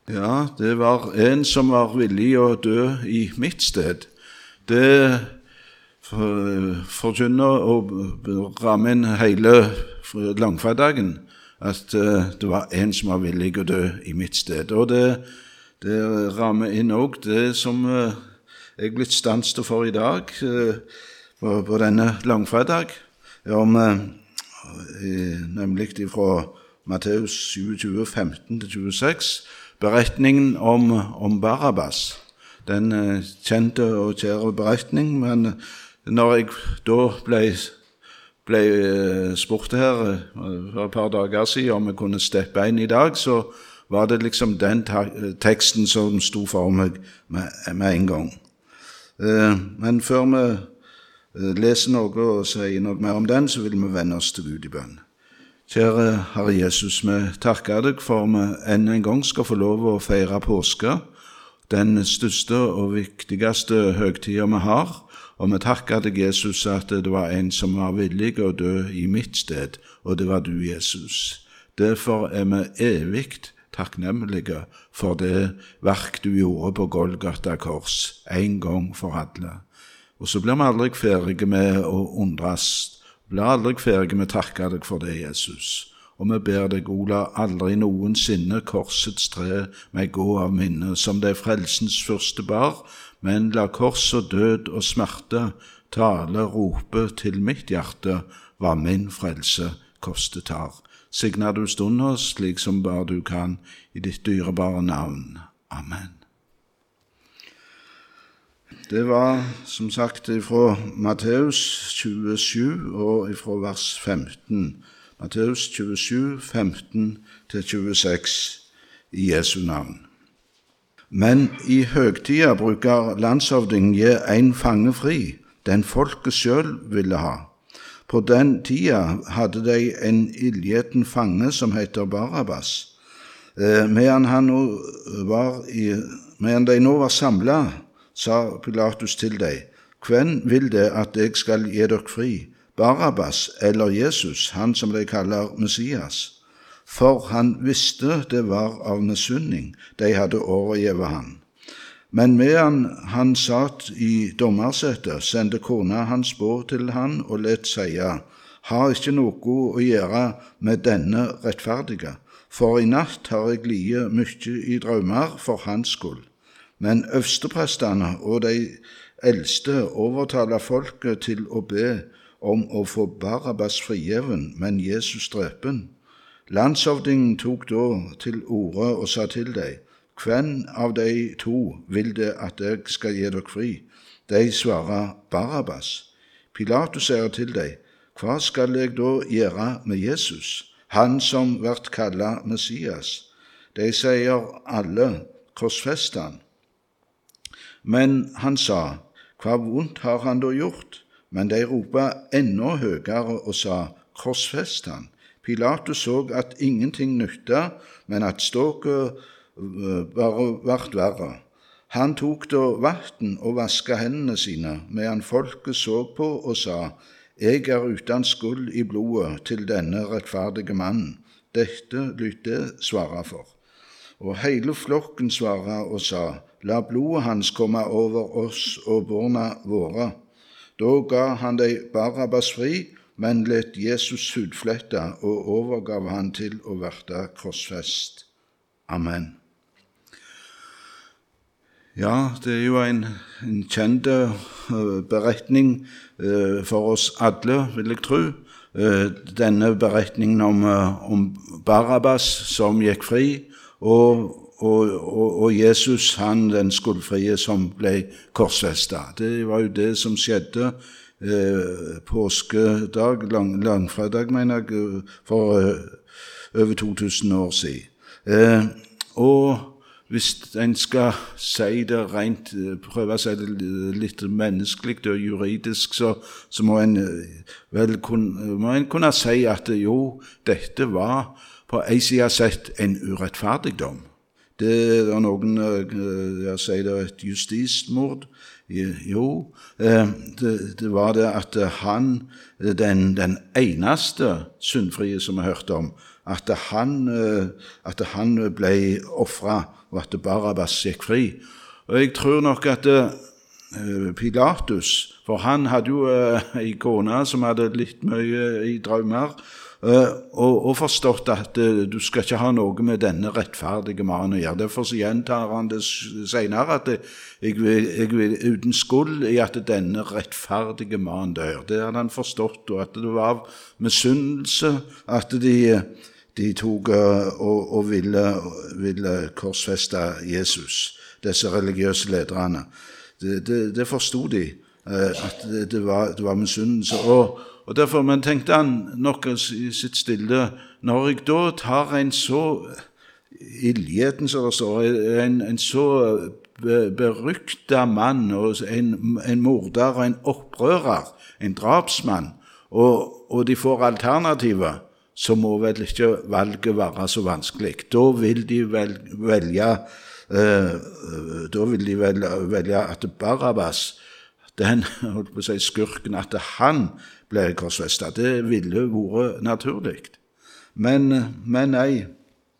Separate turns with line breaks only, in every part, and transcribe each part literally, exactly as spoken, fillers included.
Ja, det var en som var villig å dø i mitt sted. Det forkynner og rammer inn hele langfredagen at det var en som var villig å dø i mitt sted. Og det, det rammer inn også det som jeg er blitt stanset for i dag på, på denne langfredag, om, nemlig fra Matteus tjue, femten til tjueseks, beretningen om, om Barabbas. Den kjente og kjære beretning, men når jeg da ble, ble spurt her for et par dager siden om jeg kunne steppe inn i dag, så var det liksom den teksten som stod for meg med, med en gang. Men før vi leser noe og sier noe mer om den, så vil vi vende oss til Gud i bønn. Kjære Herre Jesus, vi takker deg for vi enn en gang skal få lov å feire påske, den største og viktigste høgtiden vi har, og vi takker deg, Jesus, at det var en som var villig å dø i mitt sted, og det var du, Jesus. Derfor er vi evig takknemlige for det verk du gjorde på Golgata kors, en gang for alle. Og så blir vi aldri ferdige med å undres. Blir aldri ferdige med å takke deg for det, Jesus. Og vi ber deg, Ola, aldri noensinne korsets tre meg gå av minne, som det frelsens første bar, men la kors og død og smerte tale, rope til mitt hjerte, hva min frelse kostet tar. Signer du stunder slik som bare du kan, i ditt dyrebare navn. Amen. Det var som sagt fra Matteus tjuesju og fra vers femten. Matteus tjuesju, femten til tjueseks i Jesu navn. Men i høgtida bruker landshovdingen gi en fange fri, den folket selv ville ha. På den tida hadde de en ildgjeten fange som heter Barabbas. Eh, medan, han var i, medan de nå var samlet, sa Pilatus til deg, «Hvem vil det at jeg skal gi dere fri, Barabbas eller Jesus, han som de kaller Messias?» For han visste det var av misunning de hadde overgivet han. Men medan han satt i dommersetet, sendte kona hans båd til han og let seie, «Har ikke noe å gjøre med denne rettferdige, for i natt har jeg liet mye i drømmer for hans skyld.» Men øversteprestene og de eldste overtaler folket til å be om å få Barabbas frigiven, men Jesus drepen. Landshovdingen tok da til orde og sa til dem, «Hvem av de to vil det at jeg skal gi dere fri?» De svarer, «Barabbas.» Pilatus sier til dem, «Hva skal jeg da gjøre med Jesus, han som vært kallet Messias?» De sier alle, «Korsfest han.» Men han sa, «Hva vondt har han da gjort?» Men de ropet enda høyere og sa, «Korsfest han.» Pilatus så at ingenting nytta, men at ståket bare vart verre. Han tok da vann og vasket hendene sine, medan folket så på og sa, «Jeg er uten skyld i blodet til denne rettferdige mannen. Dette lyt det svare for.» Og hele flokken svara og sa, «La blodet hans komme over oss og barna våre.» Da ga han de Barabbas fri, men let Jesus hudflette og overgav han til å verte korsfest. Amen. Ja, det er jo en, en kjent uh, beretning uh, for oss alle, vil jeg tro. Uh, denne beretningen om, uh, om Barabbas som gikk fri, og, og, og, og Jesus, han den skuldfrie som ble korsfestet. Det var jo det som skjedde eh, påskedag, lang, langfredag, mener jeg, for eh, over to tusen år siden. Eh, og hvis en skal si det rent, prøve å si det litt menneskelig og juridisk, så, så må en vel kunne, må en kunne si at jo, dette var på en side sett en urettferdigdom. Det er noen, jeg sier det, et justismord. Jo, det, det var det at han, den, den eneste syndfrie som jeg hørte om, at han, at han ble offret, og at Barabbas gikk fri. Og jeg tror nok at Pilatus, for han hadde jo en kone som hadde litt mye i drømmer, og, og forstått at du skal ikke ha noe med denne rettferdige mannen å gjøre. Derfor så gjentar han det senere, at jeg vil, jeg vil uten skyld i at denne rettferdige mannen dør. Det hadde han forstått, og at det var misunnelse at de, de tok og, og ville, ville korsfeste Jesus, disse religiøse lederne. Det, det, det forstod de, at det, det, var, det var misunnelse. Og, og derfor men tenkte han nok i sitt stille, når jeg da tar en så ildgjeten, så det står, en, en så berykta mann, og en, en morder og en opprører, en drapsmann, og, og de får alternativer, så må vel ikke valget være så vanskelig. Da vil de vel, velge Uh, da vil de vel, velge at Barabbas, den holdt på å si, skurken, at han ble korsfestet. Det ville vært naturlig. Men, men nei,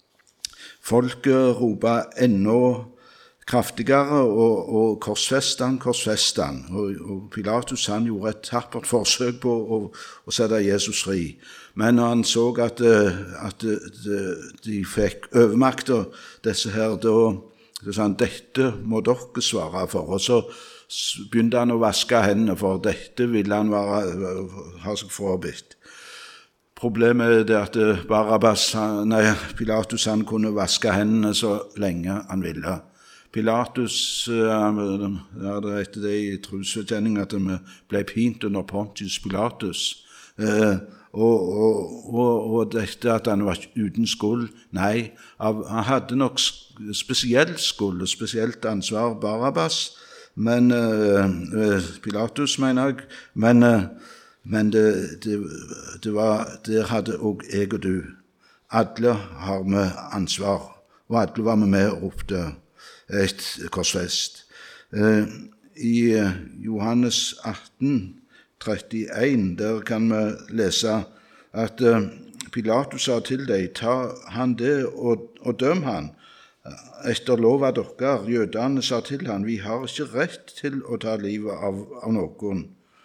folket roper enda kraftigere, og, og korsfestet han, korsfestet han. Og, og Pilatus han gjorde et tappert forsøk på å, å sette Jesus fri. Men når han så at, at de, de fikk overmakter, disse her, da så sa han, dette må dere svare for, og så begynte han å vaske hendene, for dette ville han være, ha seg forbedt. Problemet er at Barabbas, nei, Pilatus han kunne vaske hendene så lenge han ville. Pilatus, ja, det heter det i trosbekjenning at vi ble pint under Pontius Pilatus, eh, Og, og, og, og dette at han var uten skyld, nei, han hadde nok spesiell skyld og spesielt ansvar, Barabbas, men uh, Pilatus, mener jeg, men, uh, men det, det, det var, der hadde også jeg og du. Alle har vi ansvar, og alle var vi med og ropte et korsfest. Uh, I uh, Johannes atten, trettien, der kan vi lese at uh, Pilatus sa til deg, ta han det og, og døm han. Etter lov av dere, jødene sa til han, vi har ikke rett til å ta livet av, av noen.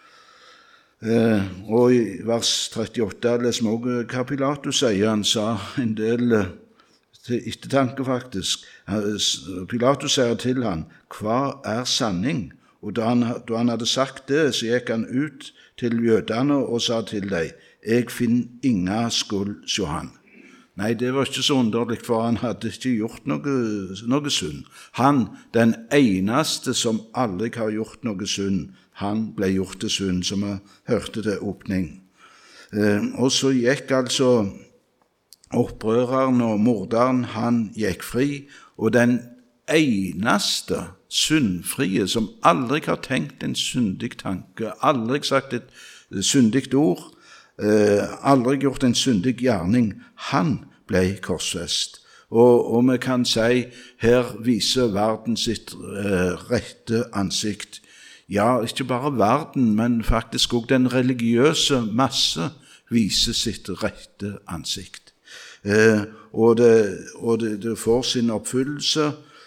Uh, og i vers trettiåtte leser vi også hva Pilatus sier. Han sa en del uh, til ettertanke faktisk. Uh, Pilatus sier til han, hva er sanning? Og da han, da han hadde sagt det, så gikk han ut til jødene og sa til dem, jeg finner inga skyld hos han. Nei, det var ikke så underlig, for han hadde ikke gjort noe, noe synd. Han, den eneste som aldri har gjort noe synd, han ble gjort til synd, som vi hørte til åpning. Eh, og så gikk altså opprøreren og morderen, han gikk fri, og den eneste syndfrie, som aldri har tenkt en syndig tanke, aldri sagt et syndigt ord, eh, aldri gjort en syndig gjerning, han ble korsfest. Og, og vi kan si, her viser verden sitt eh, rette ansikt. Ja, ikke bare verden, men faktisk også den religiøse masse viser sitt rette ansikt. Eh, og det, og det, det får sin oppfyllelse.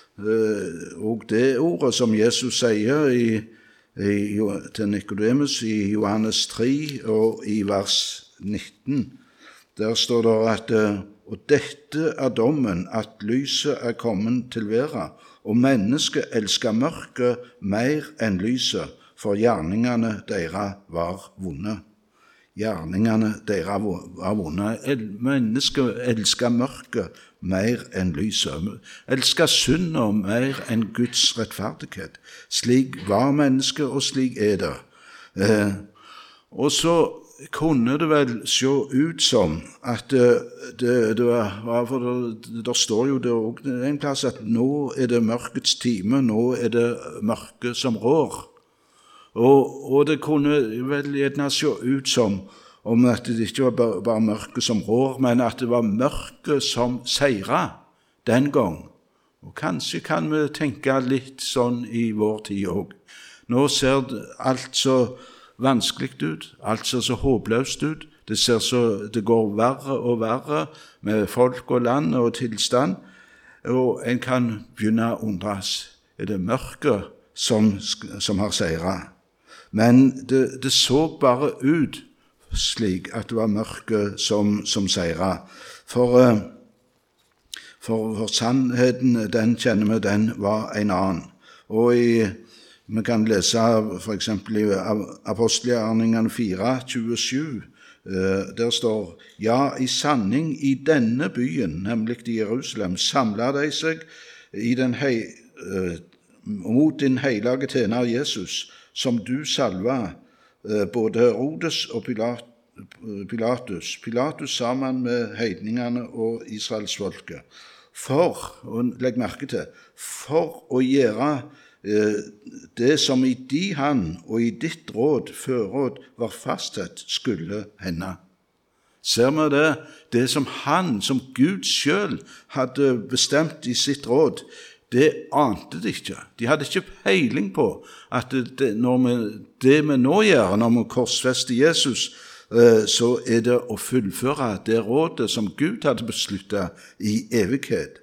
Uh, og det ordet som Jesus sier i, i, til Nikodemus i Johannes tre og i vers nitten, der står det at uh, og dette er dommen, at lyset er kommet til verden, og mennesket elsker mørket mer enn lyset, for gjerningene deres var vonde. Gjerningene deres var vonde. Mennesket elsker mørket mer enn lyset. Elsker synd og mer enn Guds rettferdighet. Slik var mennesket, og slik er det. Eh, og så kunne det vel se ut som at det, det, det var, for det, det står jo det også en plass at nå er det mørkets time, nå er det mørket som rår. Og, og det kunne vel gjerne se ut som om at det ikke var bare, bare mørket som rår, men at det var mørket som seiret den gang. Og kanskje kan vi tenke litt sånn i vår tid også. Nå ser alt så vanskelig ut, alt ser så håpløst ut. Det ser så, det går verre og verre med folk og land og tilstand, og en kan begynne å undres. Er det mørket som, som har seiret? Men det, det så bare ut slik at det var mørket som, som seiret. For, for, for sannheten, den kjenner vi, den var en annen. Og i, vi kan lese for eksempel i Apostelgjerningene fire tjuesju, der står: ja, i sanning i denne byen, nemlig i Jerusalem, samlet de seg i den hei, mot din hellige tjener Jesus, som du salva, både Herodes og Pilatus, Pilatus sammen med heidningene og Israelsfolket, for, og legg merke til, for å gjøre eh, det som i di hand og i ditt råd, førråd, var fastsett, skulle hende. Ser vi det? Det som han, som Gud selv hadde bestemt i sitt råd, det ante de ikke. De hadde ikke peiling på at det, når vi, det vi nå gjør, når vi korsfester Jesus, så er det å fullføre det rådet som Gud hadde besluttet i evighet.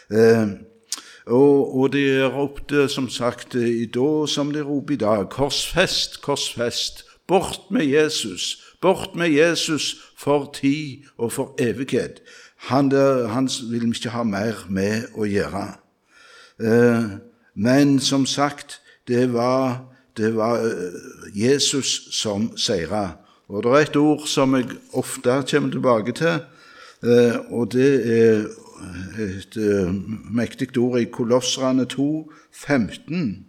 Og, og de ropte, som sagt, i da som de roper i dag: korsfest, korsfest, bort med Jesus, bort med Jesus for tid og for evighet. Han, der, han vil vi ikke ha mer med å gjøre. Men som sagt, det var, det var Jesus som seiret. Og det er et ord som jeg ofte kommer tilbake til, og det er et mektigt ord i Kolosserne to femten.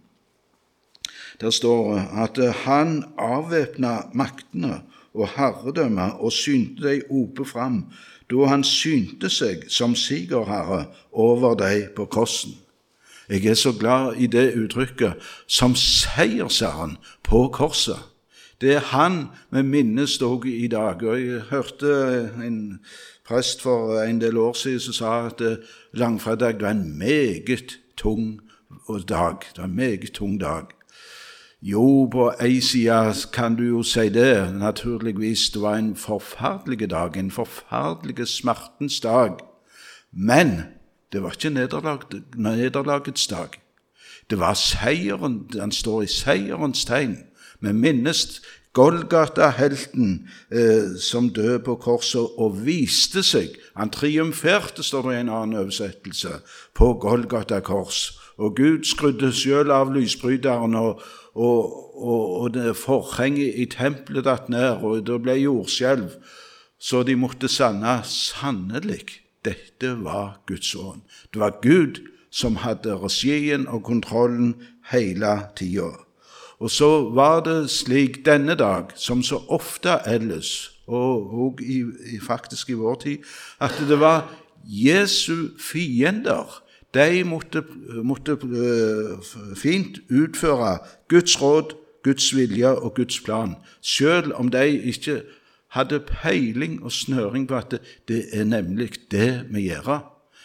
Der står at han avvæpnet maktene og herredømmer og synte deg oppe fram, da han synte seg som sigerherre over deg på korsen. Jeg er så glad i det uttrykket, som seiersherren på korset. Det er han vi minnes dog i dag. Og jeg hørte en prest for en del år siden som sa at langfredag var en meget tung dag. Det var en meget tung dag. Jo, på en side kan du jo si det, naturligvis. Det var en forferdelig dag, en forferdelig smertens dag. Men det var ikke nederlag, nederlagets dag. Det var seieren, han står i seierens tegn. Vi minnes Golgata-helten eh, som døde på korset og viste seg. Han triumferte, står det i en annen oversettelse, på Golgata-kors. Og Gud skrudde selv av lysbryteren, og, og, og, og det forhenget i tempelet datt ned, og det ble jordskjelv. Så de måtte sanne sannelig. Dette var Guds ånd. Det var Gud som hadde regien og kontrollen hele tiden. Og så var det slik denne dag, som så ofte ellers, og, og i, i, faktisk i vår tid, at det var Jesu fiender. De måtte, måtte uh, fint utføre Guds råd, Guds vilje og Guds plan, selv om de ikke hadde peiling og snøring på at det, det er nemlig det vi gjør.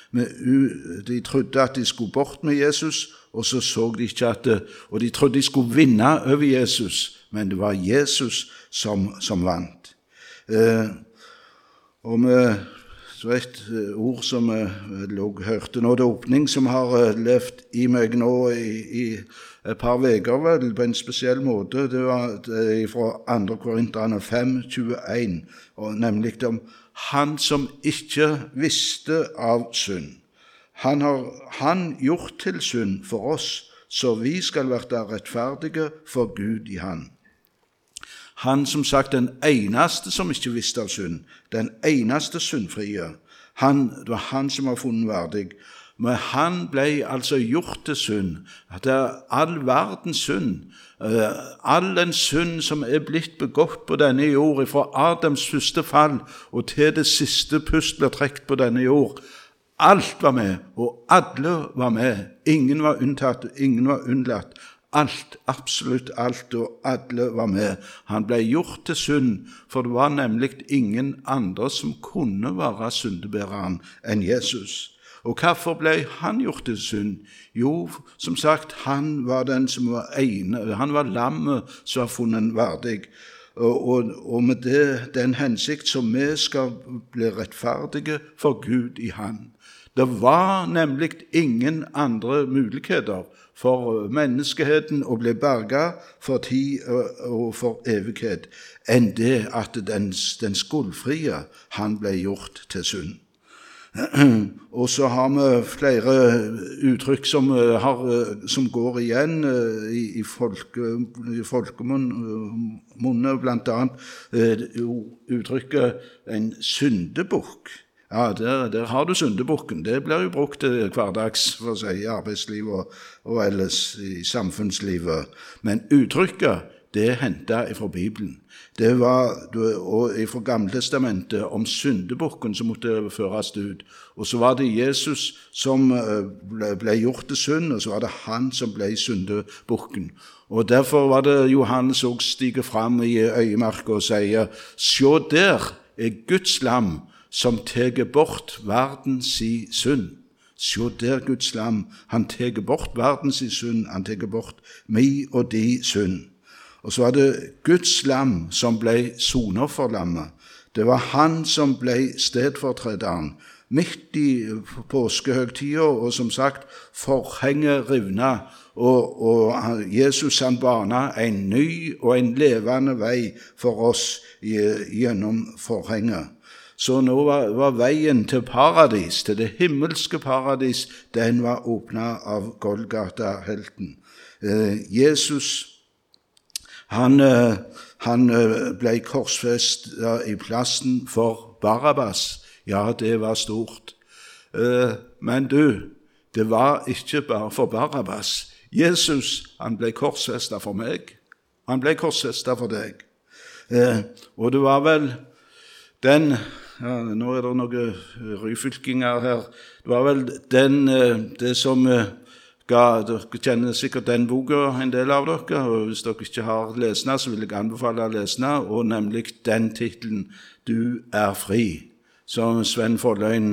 De trodde at de skulle bort med Jesus, og så så de ikke at det, og de trodde de skulle vinne over Jesus, men det var Jesus som, som vant. Eh, og med så et ord som jeg hørte nå, det åpning som har levd i meg nå i, i et par veker, vel, på en spesiell måte. Det var det fra andre Korinterne fem tjueen, og nemlig om han som ikke visste av synd. Han har han gjort til synd for oss, så vi skal være rettferdige for Gud i han. Han, som sagt, den eneste som ikke visste av synd, den eneste syndfrie, han, det var han som var funnet verdig. Men han ble altså gjort til synd. Det er all verdens synd, all den synd som er blitt begått på denne jord, fra Adams første fall og til det siste pust ble trekt på denne jord. Alt var med, og alle var med. Ingen var unntatt, ingen var unnlatt. Alt, absolutt alt, og alle var med. Han ble gjort til synd, for det var nemlig ingen andre som kunne være syndebæreren enn Jesus. Og hvorfor ble han gjort til synd? Jo, som sagt, han var den som var ene, han var lammet som var funnet verdig. og, og, og med det, den hensikt som vi skal bli rettferdige for Gud i Han. Det var nemlig ingen andre muligheter for menneskeheten å bli berget for tid og for evighet enn det at den, den skuldfrie, han ble gjort til synd. Og så har vi flere uttrykk som, har, som går igjen i, i, folke, i folkemunne, blant annet uttrykket en syndebukk. Ja, der, der har du syndebukken. Det blir jo brukt hverdags for å si, i arbeidslivet og, og ellers i samfunnslivet. Men uttrykket, det hentet fra Bibelen. Det var og fra Gamle Testamentet om syndebukken som måtte føres ut. Og så var det Jesus som ble, ble gjort til synd, og så var det han som ble syndebukken. Og derfor var det Johannes også stiger fram i øyemarken og sier, «Sjå der er Guds lam, som teger bort verdens i synd. Sjå der Guds lam, han teger bort verdens i synd, han teger bort mi og di synd.» Og så var det Guds lam som ble sonofferlammet. Det var han som ble stedfortrederen midt i påskehøgtida, og som sagt, forhenget rivna, og, og Jesus han bana en ny og en levende vei for oss gjennom forhenget. Så nå var, var veien til paradis, til det himmelske paradis, den var åpnet av Golgata-helten. Eh, Jesus, han, han ble korsfestet i plassen for Barabbas. Ja, det var stort. Eh, men du, det var ikke bare for Barabbas. Jesus, han ble korsfestet for meg. Han ble korsfestet for deg. Eh, og det var vel den, ja, nå er det noen ryfylkinger her, det var vel den, det som ga, dere kjenner sikkert den boka, en del av dere, og hvis dere ikke har lesende, så vil jeg anbefale å lesende, og nemlig den titelen, «Du er fri», som Sven Folløyen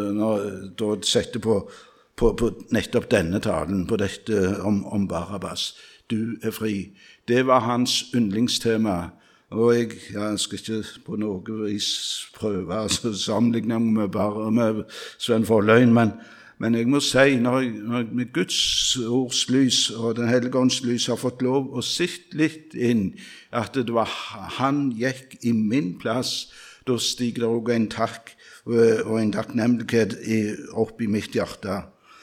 da setter på, på, på nettopp denne talen, på dette om, om Barabbas. «Du er fri». Det var hans yndlingstema. Og jeg, jeg skal ikke på noe vis prøve altså, sammenligne med, bare, med Sven Folløyen, men, men jeg må si, når jeg, når jeg med Guds ords lys og Den hellige ånds lys har fått lov å sitte litt inn, at det var han gikk i min plass, da stiger det også en takk og en takknemlighet opp i mitt hjerte.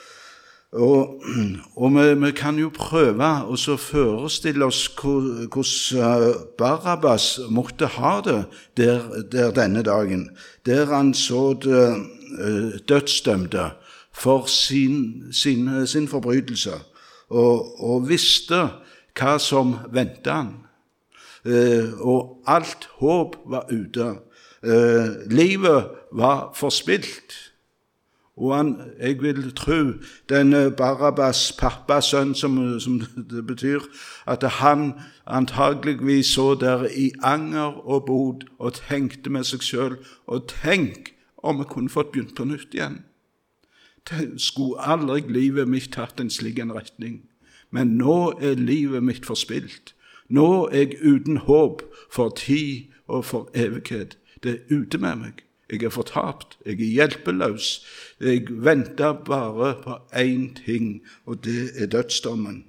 Og, og vi, vi kan jo prøve å så forestille oss hvordan Barabbas måtte ha det der, der denne dagen, der han så det dødsdømte for sin, sin, sin forbrytelse, og, og visste hva som ventet han. Eh, og alt håp var ute. Eh, livet var forspilt. Og han, jeg vil tro, denne Barabbas pappasønn, som, som det betyr, at han antageligvis så der i anger og bod, og tenkte med seg selv, og tenk om jeg kunne fått begynt på nytt igjen. Det skulle aldri livet mitt tatt en slik en retning. Men nå er livet mitt forspilt. Nå er jeg uten håp for tid og for evighet. Det er ute med meg. Jeg er fortapt, jeg er hjelpeløs. Jeg venter bare på én ting, og det er dødsdommen.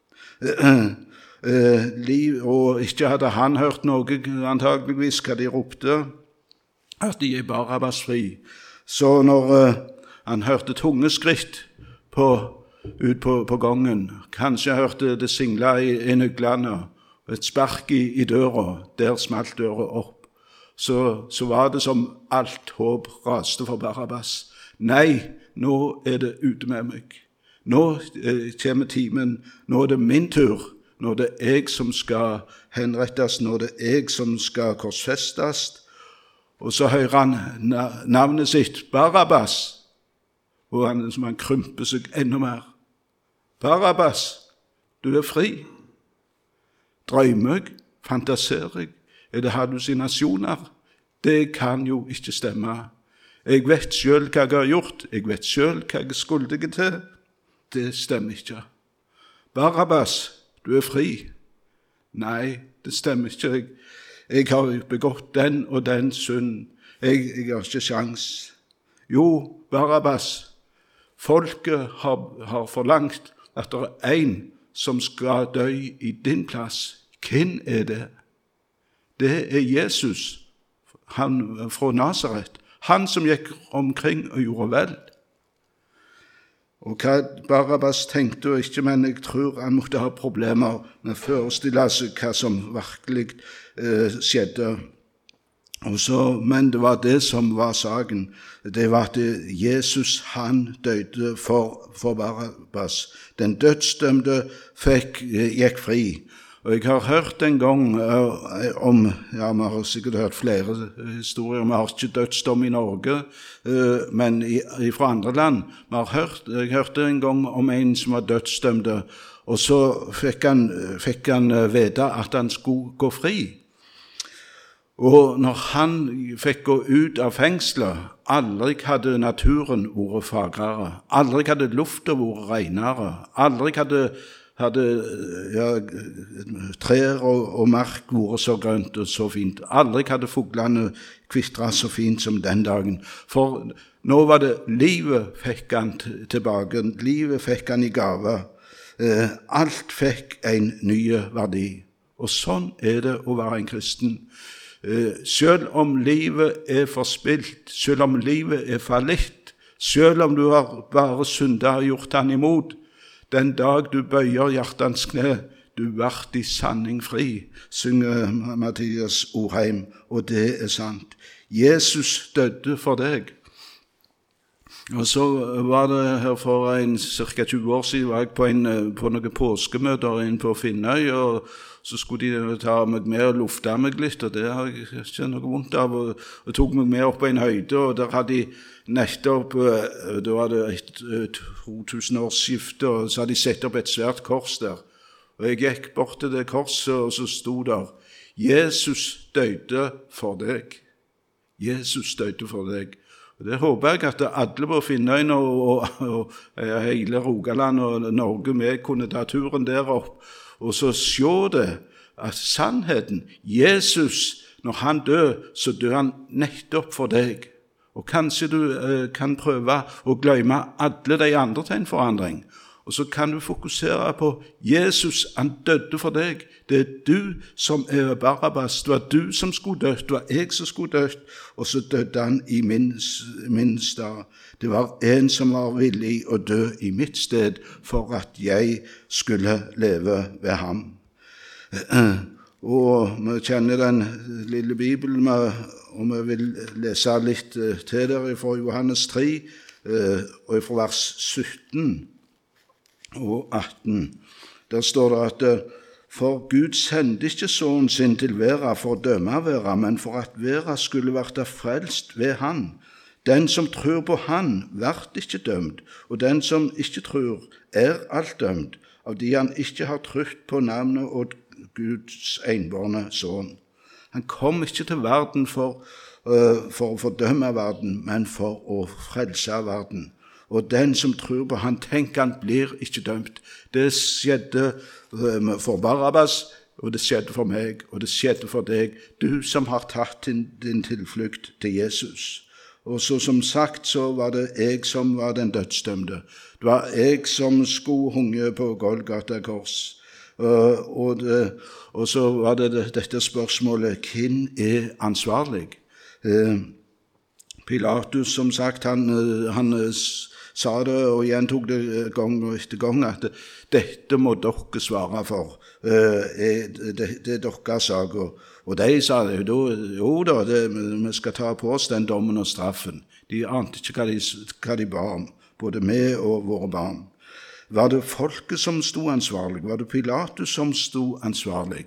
Og ikke hadde han hørt noe, antageligvis hva de ropte, at de er Barabbas fri. Så når han hørte tungeskritt på, ut på, på gangen, kanskje hørte det singla i, i nøglene, et spark i, i døra, der smalt døra opp. Så, så var det som alt håp raste for Barabbas. Nei, nå er det ute med meg. Nå eh, kommer timen, nå er det min tur, nå er det jeg som skal henrettes, nå er det jeg som skal korsfestes. Og så hører han navnet sitt, Barabbas, og han, som han krymper seg enda mer. Barabbas, du er fri. Drømmer jeg, fantaserer jeg, er det hallusinasjoner? Det kan jo ikke stemme. Jeg vet selv hva jeg har gjort, jeg vet selv hva jeg er skyldig til. Det stemmer ikke. Barabbas, du er fri. Nei, det stemmer ikke. Jeg, Jeg har begått den og den synd. Jeg, jeg har ikke sjans. Jo, Barabbas, folket har, har forlangt at det er en som skal dø i din plass. Hvem er det? Det er Jesus, han fra Nazaret. Han som gikk omkring og gjorde vel. Og hva Barabbas tenkte og ikke, men jeg tror han måtte ha problemer med å forestille seg hva som virkelig eh, skjedde. Og så, men det var det som var saken. Det var at Jesus, han døde for, for Barabbas. Den dødsdømte fikk, gikk fri. Og jeg har hørt en gang uh, om, ja, vi har sikkert hørt flere historier, vi har ikke dødsdom i Norge, uh, men i, i fra andre land. Vi har hørt, jeg hørte en gang om en som var dødsdømte, og så fikk han, fikk han vite at han skulle gå fri. Og når han fikk gå ut av fengslet, aldri hadde naturen vært fagrere, aldri hadde lufta vært renere, aldri hadde hadde ja, trær og, og mark vært så grønt og så fint. Aldri hadde fuglene kvistret så fint som den dagen. For nå var det livet fikk han tilbake, livet fikk han i gave. Eh, alt fikk en ny verdi. Og sånn er det å være en kristen. Eh, selv om livet er forspilt, selv om livet er fallitt, selv om du har bare syndet og gjort han imot, den dag du bøyer hjertens kne, du vart i sanning fri, synger Mathias Orheim, og det er sant. Jesus døde for deg. Og så var det her for en, cirka tjue år siden, var jeg på, en, på noen påskemøter inne på Finnøy, og så skulle de ta meg med og lufte meg litt, og det har jeg ikke noe vondt av, og, og tok meg med opp på en høyde, og der hadde de nettopp, da var det et to-tusen-årsskifte, og så hadde de sett opp et svært kors der. Og jeg gikk bort til det korset, og så sto der, Jesus døde for deg. Jesus døde for deg. Og det håper jeg at alle på Finnøy og, og, og, og hele Rogaland og Norge med kunne ta turen der opp, og så se det, at sannheten, Jesus, når han dør, så dør han nettopp for deg. Og kanskje du eh, kan prøve å glemme alle de andre til en forandring. Og så kan du fokusere på Jesus, han døde for deg. Det er du som er Barabbas. Det var du som skulle dødt, det var jeg som skulle dødt. Og så døde han i min, min stad. Det var en som var villig å dø i mitt sted for at jeg skulle leve ved ham. Og vi kjenner den lille Bibelen, og vi vil lese litt til der fra Johannes tre, og fra vers sytten og atten. Der står det at for Gud sendte ikke sønnen sin til verden for å dømme verden, men for at verden skulle være frelst ved han. Den som tror på han, vert ikke dømt, og den som ikke tror, er alt dømt, av de han ikke har trykt på navnet og Guds enbårne sønn. Han kom ikke til verden for, uh, for å fordømme verden, men for å frelse verden. Og den som tror på han, tenker han blir ikke dømt. Det skjedde uh, for Barabbas, og det skjedde for meg, og det skjedde for deg, du som har tatt din, din tilflukt til Jesus. Og så som sagt, så var det jeg som var den dødsdømte. Det var jeg som skulle hunge på Golgata kors. Uh, og, det, og så var det dette spørsmålet, hvem er ansvarlig? Uh, Pilatus, som sagt, han, han sa det, og igjen tok det gang etter gang, at dette må dere svare for. Uh, det, det er deres sak. Og, og de sa det, jo da, det, vi skal ta på oss den dommen og straffen. De ante ikke hva de, hva de ba om, både vi og våre barn. Var det folket som stod ansvarlig? Var det Pilatus som stod ansvarlig?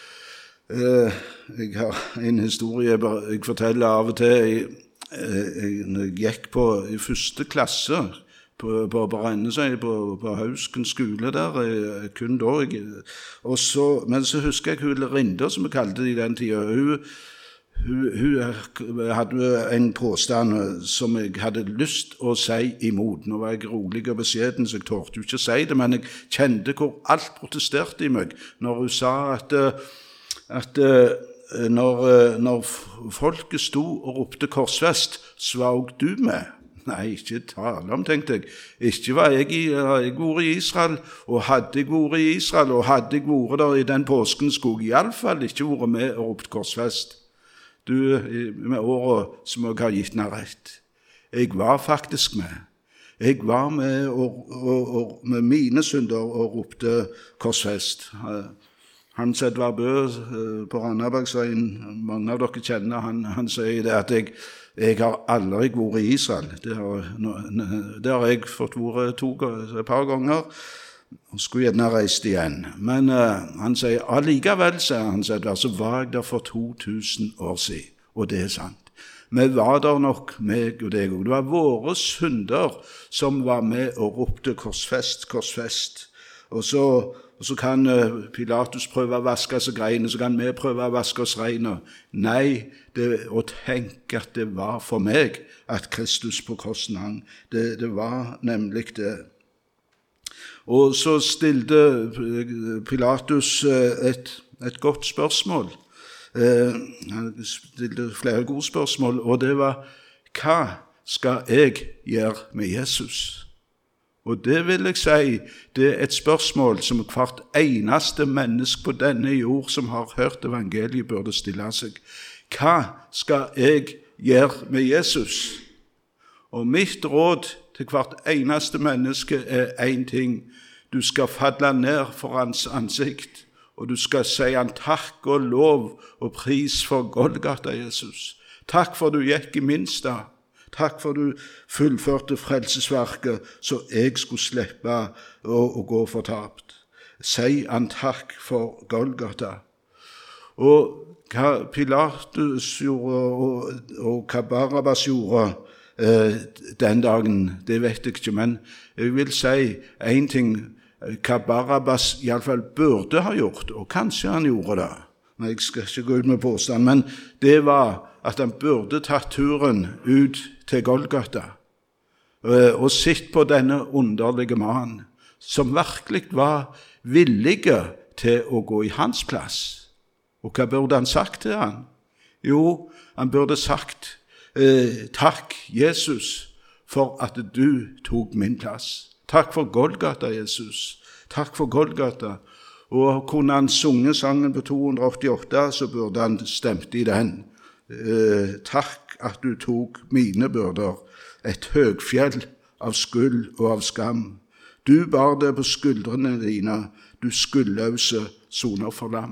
Eh, jeg har en historie jeg forteller av og til. Jeg, jeg gikk på i første klasse på, på Brennesøy, på, på Hausken skole der, jeg, kun da. Jeg, og så, men så husker jeg hun Rinda, som vi kalte det i den tiden. Hun Hun, hun hadde en påstand som jeg hadde lyst å si imot. Nå var jeg rolig og beskjeden, så jeg torde jo ikke si det, men jeg kjente hvor alt protesterte i meg når hun sa at, at, når, når folket sto og ropte korsfest, svag du med? Nei, ikke tale om, tenkte jeg. Ikke var jeg i, jeg vært i Israel, og hadde jeg vært i Israel, og hadde jeg vært der i den påsken, skulle jeg i alle fall ikke vært med og ropt korsfest. Du, med året som jeg har gitt deg rett. Jeg var faktisk med. Jeg var med, og, og, og, med mine synder og ropte korsfest. Hans Edvard Bø på Randabergsveien, mange av dere kjenner, han, han sier det at jeg, jeg har aldri vært i Israel. Det har, det har jeg fått vært to, et par ganger, og skulle gjerne reist igjen. Men uh, han sier, allikevel, sier han, så var jeg der for to tusen år siden, og det er sant. Vi var der nok, meg og deg, og det var våre synder som var med og ropte korsfest, korsfest. Og så, og så kan uh, Pilatus prøve å vaske seg reine, så kan vi prøve å vaske oss reine. Nei, det, å tenke at det var for meg at Kristus på korsen hang, det, det var nemlig det. Og så stilte Pilatus et, et godt spørsmål. Han stilte flere gode spørsmål, og det var, hva skal jeg gjøre med Jesus? Og det vil jeg si, det er et spørsmål som hvert eneste menneske på denne jord som har hørt evangeliet burde stille seg. Hva skal jeg gjøre med Jesus? Og mitt råd til hvert eneste menneske er en ting. Du skal falle ned for hans ansikt, og du skal si han takk og lov og pris for Golgata, Jesus. Takk for du gikk i min stad. Takk for du fullførte frelsesverket, så jeg skulle slippe å, å gå fortapt. Si han takk for Golgata. Og hva Pilatus gjorde, og, og hva Barabbas gjorde eh, den dagen, det vet jeg ikke, men jeg vil si en ting, hva Barabbas i alle fall burde ha gjort, og kanskje han gjorde det. Men jeg skal ikke gå ut med påstand, men det var at han burde tatt turen ut til Golgata og sitt på denne underlige mannen, som virkelig var villige til å gå i hans plass. Og hva burde han sagt til han? Jo, han burde sagt, eh, takk Jesus for at du tok min plass. Takk for Golgata, Jesus. Takk for Golgata. Og kunne han sunge sangen på to hundre og åttiåtte, så burde han stemt i den. Eh, takk at du tok mine byrder, et høgfjell av skyld og av skam. Du bar det på skuldrene dine, du skyldløse soner for lam.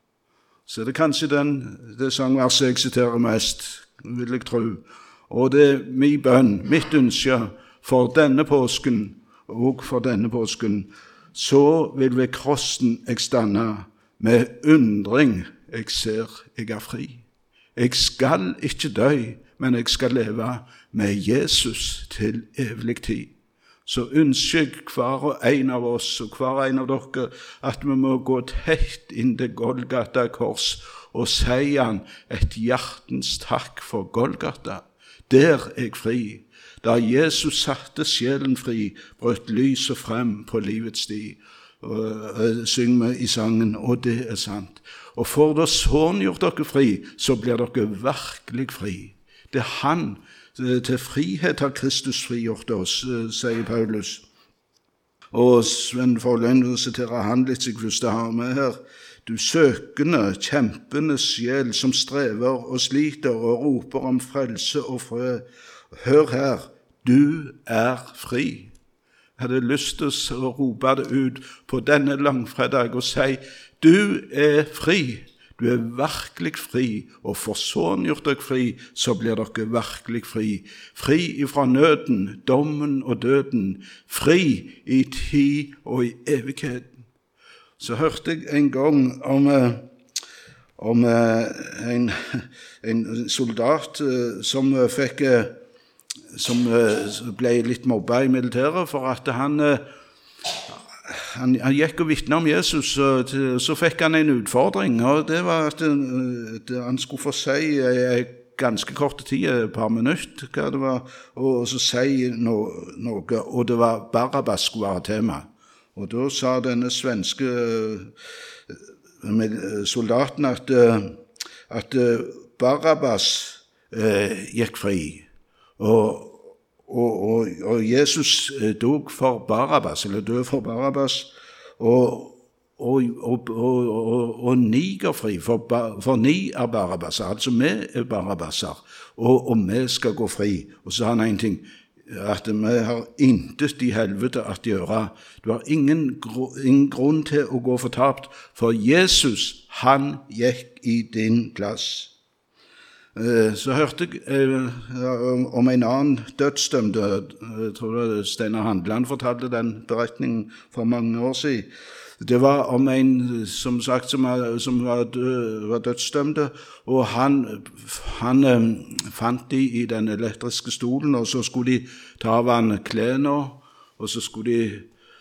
Så det er kanskje den, det sangverset jeg siterer mest, vil jeg tro. Og det er min bønn, mitt ønske for denne påsken, og for denne påsken, så vil ved krossen jeg stanne med undring. Jeg ser jeg er fri. Jeg skal ikke dø, men jeg skal leve med Jesus til evig tid. Så ønsker jeg hver og en av oss, og hver en av dere, at vi må gå tett inn til Golgata kors, og si han et hjertens takk for Golgata. Der er jeg fri. Da Jesus satte sjelen fri, brøt lyset frem på livets sti. Og synger vi i sangen, og det er sant. Og for da sånn gjort dere fri, så blir dere virkelig fri. Det er han, til frihet har Kristus frigjort oss, sier Paulus. Og Sven Forløn siterer han litt, seg først har med her. Du søkende, kjempende sjel som strever og sliter og roper om frelse og fred. Hør her, du er fri. Jeg hadde lyst til å rope det ut på denne langfredag og si, du er fri. Du er virkelig fri, og for sånn gjort dere fri, så blir dere virkelig fri. Fri ifra nøden, dommen og døden. Fri i tid og i evigheten. Så hørte jeg en gang om, om en, en soldat som fikk som ble litt mobba i militæret for at han, han, han gikk og vittnet om Jesus, og så fikk han en utfordring, og det var at han skulle få si en ganske kort tid, et par minutter, hva det var, og så si noe, noe, og det var Barabbas skulle være tema. Og da sa denne svenske soldaten at at Barabbas eh, gikk fri, og, og, og, og Jesus dog for Barabbas, eller døde for Barabbas, og Og, og, og, og, og ni går fri, for, for ni er Barabbasser, altså vi er Barabbasser, og, og vi skal gå fri. Og så har han en ting, at vi har intet i helvete at gjøre. Du har ingen, ingen grunn til å gå fortapt, for Jesus, han gikk i din plass. Så hørte jeg om en annen dødsdømte, jeg tror det Steinar Handeland fortalte den beretningen for mange år siden. Det var om en, som sagt, som var, som var, død, var dødsdømte, og han, han eh, fant de i den elektriske stolen, og så skulle de ta av han klærne, og så skulle de,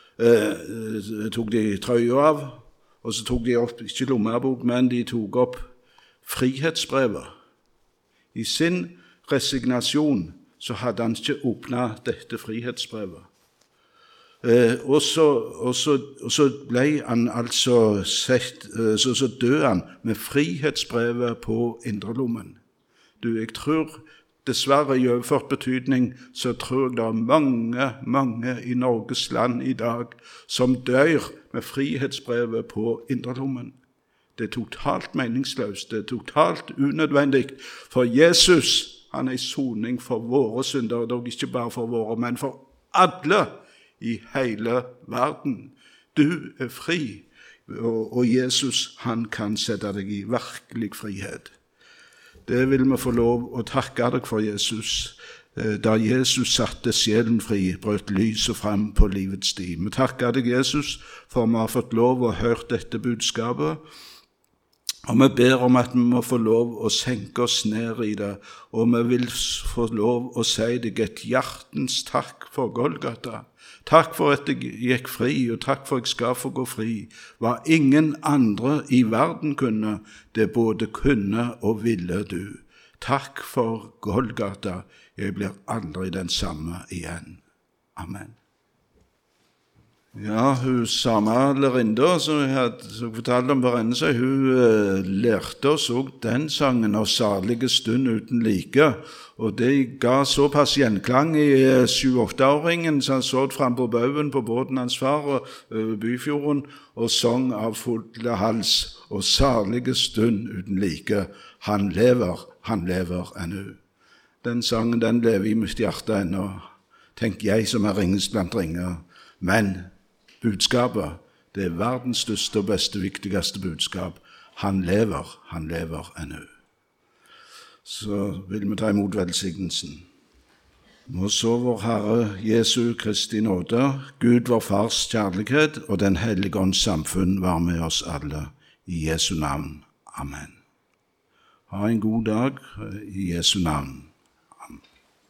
eh, tok de trøya av, og så tok de opp, ikke lommebok, men de tok opp frihetsbrevet. I sin resignasjon så hadde han ikke åpnet dette frihetsbrevet. Eh, og, så, og, så, og så ble han altså sett, eh, så, så døde han med frihetsbrevet på indrelommen. Du, jeg tror dessverre i overført betydning, så tror jeg det er mange, mange i Norges land i dag som dør med frihetsbrevet på indrelommen. Det er totalt meningsløst, det er totalt unødvendig, for Jesus, han er i soning for våre synder, dog ikke bare for våre, men for alle i hele verden. Du er fri, og, og Jesus, han kan sette deg i virkelig frihet. Det vil vi få lov å takke deg for, Jesus. Da Jesus satte sjelen fri, brøt lyset frem på livets sti. Vi takker deg, Jesus, for vi har fått lov å høre dette budskapet, og vi ber om at vi må få lov å senke oss ned i det, og vi vil få lov å si deg et hjertens takk for Golgata. Takk for at jeg gikk fri, og takk for at jeg skal få gå fri. Hva ingen andre i verden kunne, det både kunne og ville du. Takk for Golgata. Jeg blir aldri den samme igjen. Amen. Ja, hun samme lærerinda som jeg hadde fortalt om Berennelse, hun uh, lærte oss også den sangen av salige stund uten like, og det ga såpass gjenklang i uh, sju-åtte-åringen, så han så frem på baugen på båten hans far og uh, Byfjorden, og sang av fulle hals, og salige stund uten like. Han lever, han lever ennå. Den sangen, den lever i mitt hjerte ennå, tenker jeg som er ringest blant ringer, men budskapet, det er verdens største og beste, viktigste budskap. Han lever, han lever ennå. Så vil vi ta imot velsignelsen. Må så vår Herre Jesu Kristi nåde, Gud vår Fars kjærlighet og den hellige ånds samfunn var med oss alle. I Jesu navn. Amen. Ha en god dag i Jesu navn.